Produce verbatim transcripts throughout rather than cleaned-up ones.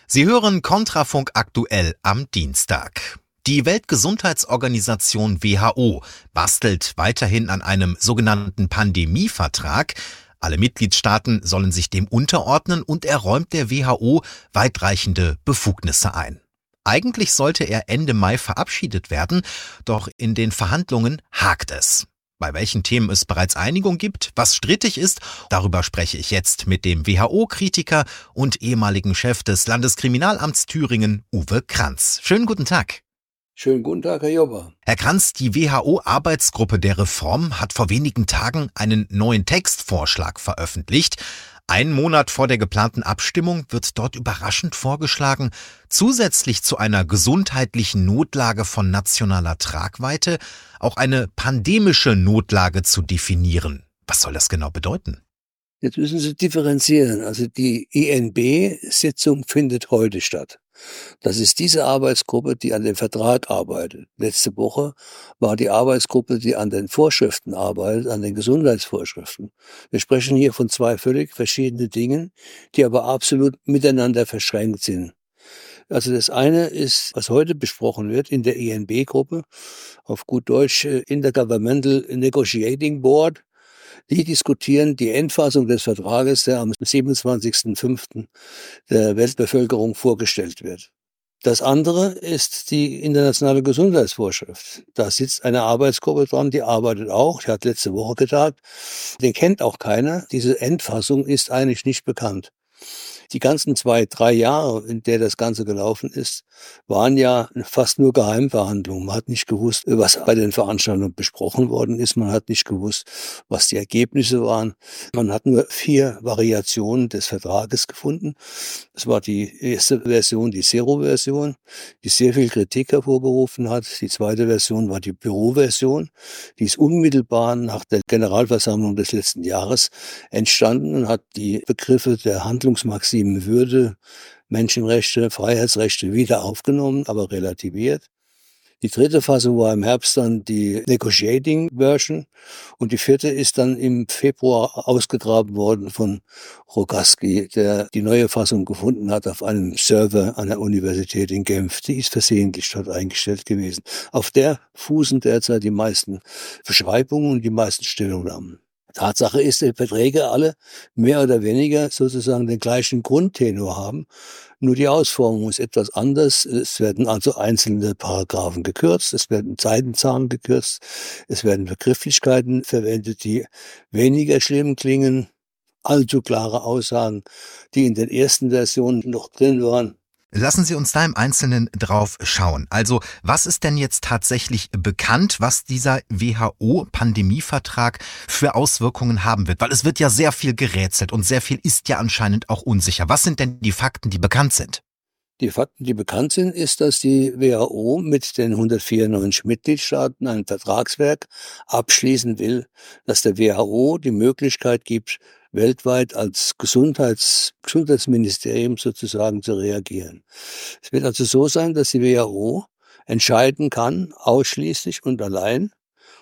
Sie hören Kontrafunk aktuell am Dienstag. Die Weltgesundheitsorganisation W H O bastelt weiterhin an einem sogenannten Pandemievertrag. Alle Mitgliedstaaten sollen sich dem unterordnen und er räumt der W H O weitreichende Befugnisse ein. Eigentlich sollte er Ende Mai verabschiedet werden, doch in den Verhandlungen hakt es. Bei welchen Themen es bereits Einigung gibt, was strittig ist, darüber spreche ich jetzt mit dem W H O-Kritiker und ehemaligen Chef des Landeskriminalamts Thüringen, Uwe Kranz. Schönen guten Tag. Schönen guten Tag, Herr Jobber. Herr Kranz, die W H O-Arbeitsgruppe der Reform hat vor wenigen Tagen einen neuen Textvorschlag veröffentlicht. Einen Monat vor der geplanten Abstimmung wird dort überraschend vorgeschlagen, zusätzlich zu einer gesundheitlichen Notlage von nationaler Tragweite auch eine pandemische Notlage zu definieren. Was soll das genau bedeuten? Jetzt müssen Sie differenzieren. Also die I N B-Sitzung findet heute statt. Das ist diese Arbeitsgruppe, die an dem Vertrag arbeitet. Letzte Woche war die Arbeitsgruppe, die an den Vorschriften arbeitet, an den Gesundheitsvorschriften. Wir sprechen hier von zwei völlig verschiedenen Dingen, die aber absolut miteinander verschränkt sind. Also das eine ist, was heute besprochen wird in der I N B-Gruppe, auf gut Deutsch Intergovernmental Negotiating Board. Die diskutieren die Endfassung des Vertrages, der am siebenundzwanzigsten fünften der Weltbevölkerung vorgestellt wird. Das andere ist die internationale Gesundheitsvorschrift. Da sitzt eine Arbeitsgruppe dran, die arbeitet auch, die hat letzte Woche getagt. Den kennt auch keiner. Diese Endfassung ist eigentlich nicht bekannt. Die ganzen zwei, drei Jahre, in der das Ganze gelaufen ist, waren ja fast nur Geheimverhandlungen. Man hat nicht gewusst, was bei den Veranstaltungen besprochen worden ist. Man hat nicht gewusst, was die Ergebnisse waren. Man hat nur vier Variationen des Vertrages gefunden. Das war die erste Version, die Zero-Version, die sehr viel Kritik hervorgerufen hat. Die zweite Version war die Büro-Version. Die ist unmittelbar nach der Generalversammlung des letzten Jahres entstanden und hat die Begriffe der Handlungsmaxime Würde, Menschenrechte, Freiheitsrechte wieder aufgenommen, aber relativiert. Die dritte Fassung war im Herbst dann die Negotiating Version und die vierte ist dann im Februar ausgegraben worden von Rogaski, der die neue Fassung gefunden hat auf einem Server an der Universität in Genf. Die ist versehentlich dort eingestellt gewesen. Auf der fußen derzeit die meisten Verschreibungen und die meisten Stellungnahmen. Tatsache ist, die Verträge alle mehr oder weniger sozusagen den gleichen Grundtenor haben. Nur die Ausformung ist etwas anders. Es werden also einzelne Paragraphen gekürzt, es werden Seitenzahlen gekürzt, es werden Begrifflichkeiten verwendet, die weniger schlimm klingen. Allzu klare Aussagen, die in den ersten Versionen noch drin waren. Lassen Sie uns da im Einzelnen drauf schauen. Also, was ist denn jetzt tatsächlich bekannt, was dieser W H O-Pandemievertrag für Auswirkungen haben wird? Weil es wird ja sehr viel gerätselt und sehr viel ist ja anscheinend auch unsicher. Was sind denn die Fakten, die bekannt sind? Die Fakten, die bekannt sind, ist, dass die W H O mit den hundertvierundneunzig Mitgliedstaaten ein Vertragswerk abschließen will, dass der W H O die Möglichkeit gibt, weltweit als Gesundheits, Gesundheitsministerium sozusagen zu reagieren. Es wird also so sein, dass die W H O entscheiden kann, ausschließlich und allein,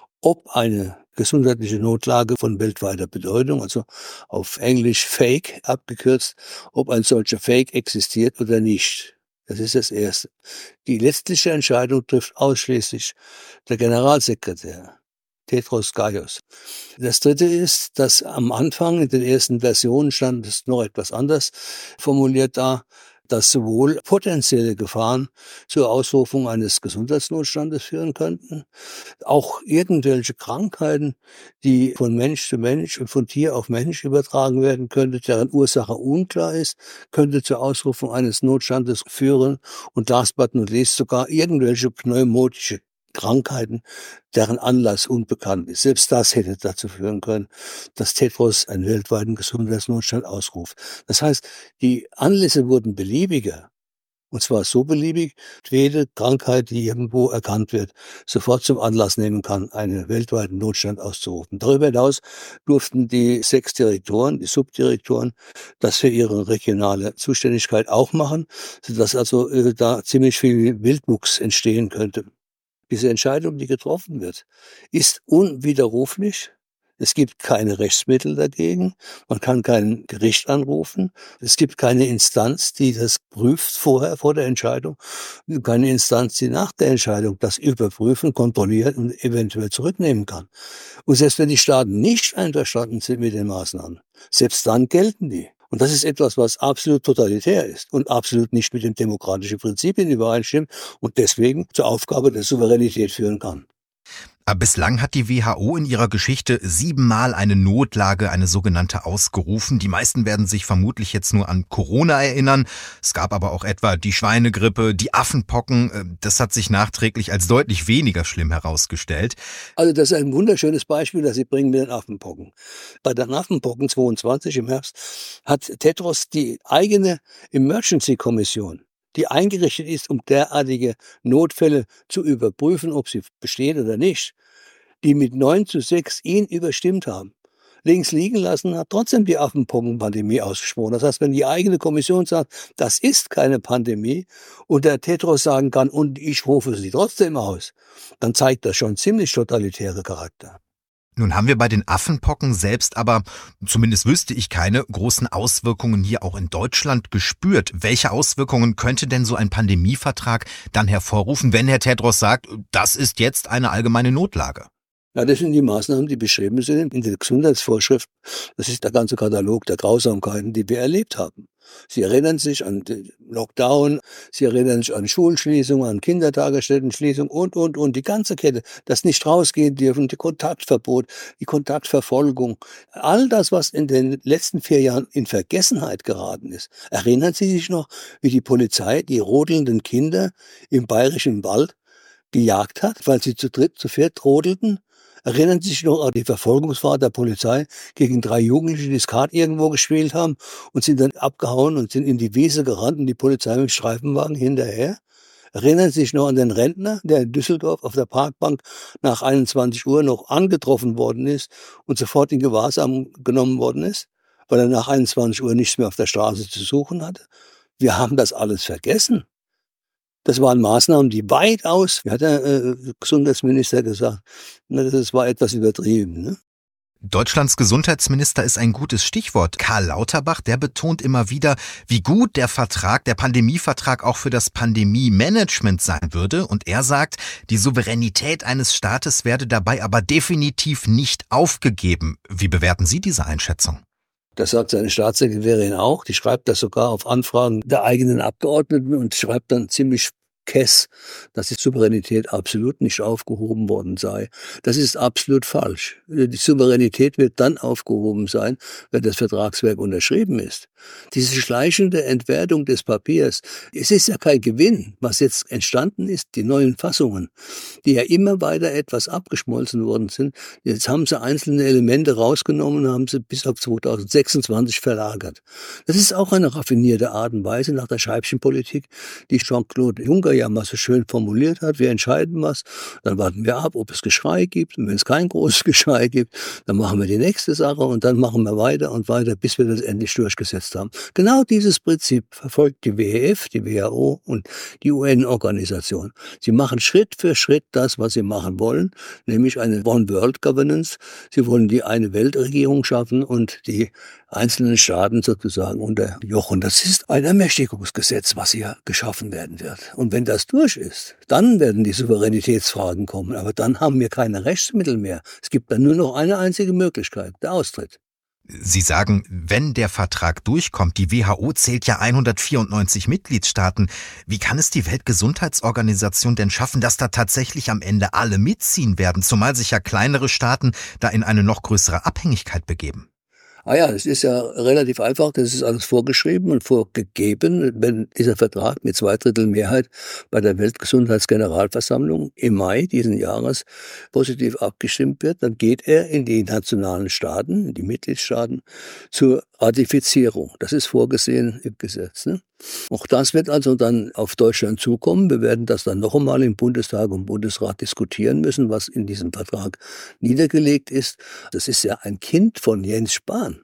ob eine gesundheitliche Notlage von weltweiter Bedeutung, also auf Englisch Fake abgekürzt, ob ein solcher Fake existiert oder nicht. Das ist das Erste. Die letztliche Entscheidung trifft ausschließlich der Generalsekretär, Tedros Ghebreyesus. Das Dritte ist, dass am Anfang in den ersten Versionen stand es noch etwas anders formuliert da, dass sowohl potenzielle Gefahren zur Ausrufung eines Gesundheitsnotstandes führen könnten, auch irgendwelche Krankheiten, die von Mensch zu Mensch und von Tier auf Mensch übertragen werden könnte, deren Ursache unklar ist, könnte zur Ausrufung eines Notstandes führen und last but not least sogar irgendwelche pneumotische Krankheiten, deren Anlass unbekannt ist. Selbst das hätte dazu führen können, dass Tedros einen weltweiten Gesundheitsnotstand ausruft. Das heißt, die Anlässe wurden beliebiger. Und zwar so beliebig, jede Krankheit, die irgendwo erkannt wird, sofort zum Anlass nehmen kann, einen weltweiten Notstand auszurufen. Darüber hinaus durften die sechs Direktoren, die Subdirektoren, das für ihre regionale Zuständigkeit auch machen, sodass also äh, da ziemlich viel Wildwuchs entstehen könnte. Diese Entscheidung, die getroffen wird, ist unwiderruflich. Es gibt keine Rechtsmittel dagegen. Man kann kein Gericht anrufen. Es gibt keine Instanz, die das prüft vorher, vor der Entscheidung. Keine Instanz, die nach der Entscheidung das überprüfen, kontrolliert und eventuell zurücknehmen kann. Und selbst wenn die Staaten nicht einverstanden sind mit den Maßnahmen, selbst dann gelten die. Und das ist etwas, was absolut totalitär ist und absolut nicht mit den demokratischen Prinzipien übereinstimmt und deswegen zur Aufgabe der Souveränität führen kann. Aber bislang hat die W H O in ihrer Geschichte siebenmal eine Notlage, eine sogenannte, ausgerufen. Die meisten werden sich vermutlich jetzt nur an Corona erinnern. Es gab aber auch etwa die Schweinegrippe, die Affenpocken. Das hat sich nachträglich als deutlich weniger schlimm herausgestellt. Also das ist ein wunderschönes Beispiel, das Sie bringen mit den Affenpocken. Bei den Affenpocken zweiundzwanzig im Herbst hat Tedros die eigene Emergency-Kommission, die eingerichtet ist, um derartige Notfälle zu überprüfen, ob sie bestehen oder nicht, die mit neun zu sechs ihn überstimmt haben, links liegen lassen, hat trotzdem die Affenpockenpandemie ausgesprochen. Das heißt, wenn die eigene Kommission sagt, das ist keine Pandemie und der Tedros sagen kann, und ich rufe sie trotzdem aus, dann zeigt das schon ziemlich totalitäre Charakter. Nun haben wir bei den Affenpocken selbst aber, zumindest wüsste ich, keine großen Auswirkungen hier auch in Deutschland gespürt. Welche Auswirkungen könnte denn so ein Pandemievertrag dann hervorrufen, wenn Herr Tedros sagt, das ist jetzt eine allgemeine Notlage? Ja, das sind die Maßnahmen, die beschrieben sind in der Gesundheitsvorschrift. Das ist der ganze Katalog der Grausamkeiten, die wir erlebt haben. Sie erinnern sich an den Lockdown, Sie erinnern sich an Schulschließungen, an Kindertagesstättenschließungen und, und, und. Die ganze Kette, das nicht rausgehen dürfen, die Kontaktverbot, die Kontaktverfolgung. All das, was in den letzten vier Jahren in Vergessenheit geraten ist. Erinnern Sie sich noch, wie die Polizei die rodelnden Kinder im Bayerischen Wald gejagt hat, weil sie zu dritt, zu viert rodelten? Erinnern Sie sich noch an die Verfolgungsfahrt der Polizei gegen drei Jugendliche, die Skat irgendwo gespielt haben und sind dann abgehauen und sind in die Wiese gerannt und die Polizei mit Streifenwagen hinterher? Erinnern Sie sich noch an den Rentner, der in Düsseldorf auf der Parkbank nach einundzwanzig Uhr noch angetroffen worden ist und sofort in Gewahrsam genommen worden ist, weil er nach einundzwanzig Uhr nichts mehr auf der Straße zu suchen hatte? Wir haben das alles vergessen. Das waren Maßnahmen, die weitaus, wie hat der äh, Gesundheitsminister gesagt, na, das war etwas übertrieben. Ne? Deutschlands Gesundheitsminister ist ein gutes Stichwort. Karl Lauterbach, der betont immer wieder, wie gut der Vertrag, der Pandemievertrag auch für das Pandemie-Management sein würde. Und er sagt, die Souveränität eines Staates werde dabei aber definitiv nicht aufgegeben. Wie bewerten Sie diese Einschätzung? Das sagt seine Staatssekretärin auch. Die schreibt das sogar auf Anfragen der eigenen Abgeordneten und schreibt dann ziemlich Kess, dass die Souveränität absolut nicht aufgehoben worden sei. Das ist absolut falsch. Die Souveränität wird dann aufgehoben sein, wenn das Vertragswerk unterschrieben ist. Diese schleichende Entwertung des Papiers, es ist ja kein Gewinn, was jetzt entstanden ist, die neuen Fassungen, die ja immer weiter etwas abgeschmolzen worden sind. Jetzt haben sie einzelne Elemente rausgenommen und haben sie bis auf zweitausendsechsundzwanzig verlagert. Das ist auch eine raffinierte Art und Weise nach der Scheibchenpolitik, die Jean-Claude Juncker ja mal so schön formuliert hat. Wir entscheiden was, dann warten wir ab, ob es Geschrei gibt. Und wenn es kein großes Geschrei gibt, dann machen wir die nächste Sache und dann machen wir weiter und weiter, bis wir das endlich durchgesetzt haben. Genau dieses Prinzip verfolgt die W E F, die W H O und die U N-Organisation. Sie machen Schritt für Schritt das, was sie machen wollen, nämlich eine One-World-Governance. Sie wollen die eine Weltregierung schaffen und die einzelnen Staaten sozusagen unterjochen. Das ist ein Ermächtigungsgesetz, was hier geschaffen werden wird. Und wenn das durch ist, dann werden die Souveränitätsfragen kommen. Aber dann haben wir keine Rechtsmittel mehr. Es gibt dann nur noch eine einzige Möglichkeit, der Austritt. Sie sagen, wenn der Vertrag durchkommt, die W H O zählt ja hundertvierundneunzig Mitgliedstaaten. Wie kann es die Weltgesundheitsorganisation denn schaffen, dass da tatsächlich am Ende alle mitziehen werden, zumal sich ja kleinere Staaten da in eine noch größere Abhängigkeit begeben? Ah ja, das ist ja relativ einfach, das ist alles vorgeschrieben und vorgegeben. Wenn dieser Vertrag mit zwei Drittel Mehrheit bei der Weltgesundheitsgeneralversammlung im Mai diesen Jahres positiv abgestimmt wird, dann geht er in die nationalen Staaten, in die Mitgliedstaaten, zur Ratifizierung. Das ist vorgesehen im Gesetz. Ne? Auch das wird also dann auf Deutschland zukommen. Wir werden das dann noch einmal im Bundestag und Bundesrat diskutieren müssen, was in diesem Vertrag niedergelegt ist. Das ist ja ein Kind von Jens Spahn.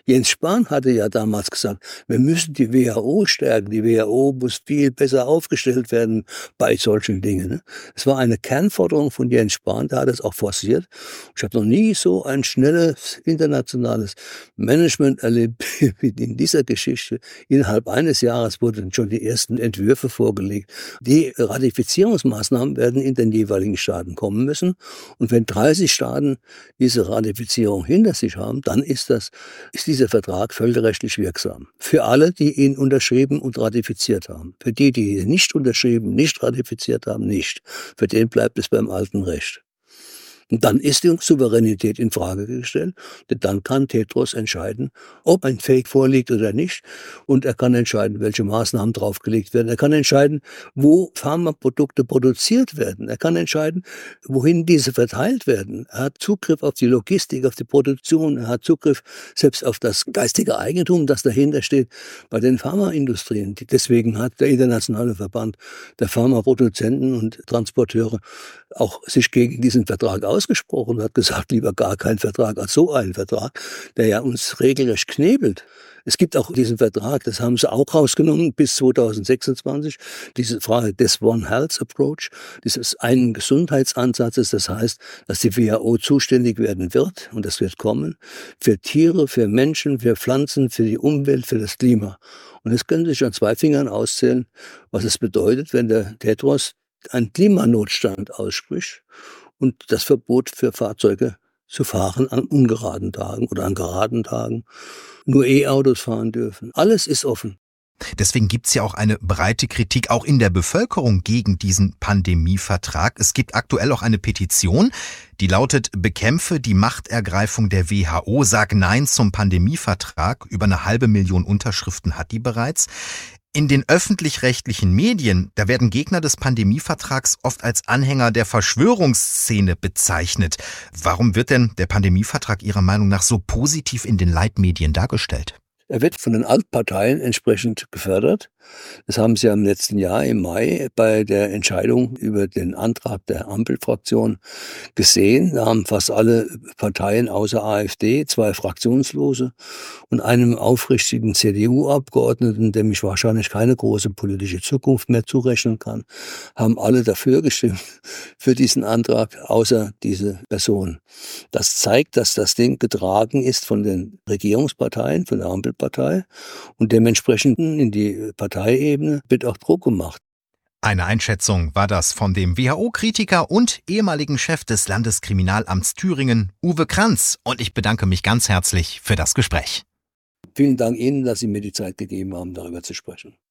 Jens Spahn hatte ja damals gesagt, wir müssen die W H O stärken. Die W H O muss viel besser aufgestellt werden bei solchen Dingen. Es war eine Kernforderung von Jens Spahn, der hat es auch forciert. Ich habe noch nie so ein schnelles internationales Management erlebt wie in dieser Geschichte. Innerhalb eines Jahres wurden schon die ersten Entwürfe vorgelegt. Die Ratifizierungsmaßnahmen werden in den jeweiligen Staaten kommen müssen. Und wenn dreißig Staaten diese Ratifizierung hinter sich haben, dann ist das, ist dieser Vertrag völkerrechtlich wirksam. Für alle, die ihn unterschrieben und ratifiziert haben. Für die, die ihn nicht unterschrieben, nicht ratifiziert haben, nicht. Für den bleibt es beim alten Recht. Und dann ist die Souveränität in Frage gestellt, denn dann kann Tedros entscheiden, ob ein Fake vorliegt oder nicht. Und er kann entscheiden, welche Maßnahmen draufgelegt werden. Er kann entscheiden, wo Pharmaprodukte produziert werden. Er kann entscheiden, wohin diese verteilt werden. Er hat Zugriff auf die Logistik, auf die Produktion. Er hat Zugriff selbst auf das geistige Eigentum, das dahinter steht bei den Pharmaindustrien. Deswegen hat der internationale Verband der Pharmaproduzenten und Transporteure auch sich gegen diesen Vertrag ausgesprochen und hat gesagt, lieber gar kein Vertrag als so ein Vertrag, der ja uns regelrecht knebelt. Es gibt auch diesen Vertrag, das haben sie auch rausgenommen bis zweitausendsechsundzwanzig, diese Frage des One Health Approach, dieses einen Gesundheitsansatzes, das heißt, dass die W H O zuständig werden wird, und das wird kommen, für Tiere, für Menschen, für Pflanzen, für die Umwelt, für das Klima. Und es können sich an zwei Fingern auszählen, was es bedeutet, wenn der Tedros einen Klimanotstand ausspricht und das Verbot für Fahrzeuge zu fahren an ungeraden Tagen oder an geraden Tagen, nur E-Autos fahren dürfen. Alles ist offen. Deswegen gibt's ja auch eine breite Kritik auch in der Bevölkerung gegen diesen Pandemievertrag. Es gibt aktuell auch eine Petition, die lautet: Bekämpfe die Machtergreifung der W H O, sag Nein zum Pandemievertrag. Über eine halbe Million Unterschriften hat die bereits. In den öffentlich-rechtlichen Medien, da werden Gegner des Pandemievertrags oft als Anhänger der Verschwörungsszene bezeichnet. Warum wird denn der Pandemievertrag Ihrer Meinung nach so positiv in den Leitmedien dargestellt? Er wird von den Altparteien entsprechend gefördert. Das haben sie im letzten Jahr im Mai bei der Entscheidung über den Antrag der Ampelfraktion gesehen. Da haben fast alle Parteien außer AfD, zwei Fraktionslose und einem aufrichtigen C D U-Abgeordneten, dem ich wahrscheinlich keine große politische Zukunft mehr zurechnen kann, haben alle dafür gestimmt, für diesen Antrag, außer diese Person. Das zeigt, dass das Ding getragen ist von den Regierungsparteien, von der Ampelpartei, und dementsprechend in die Parteiebene wird auch Druck gemacht. Eine Einschätzung war das von dem W H O-Kritiker und ehemaligen Chef des Landeskriminalamts Thüringen, Uwe Kranz. Und ich bedanke mich ganz herzlich für das Gespräch. Vielen Dank Ihnen, dass Sie mir die Zeit gegeben haben, darüber zu sprechen.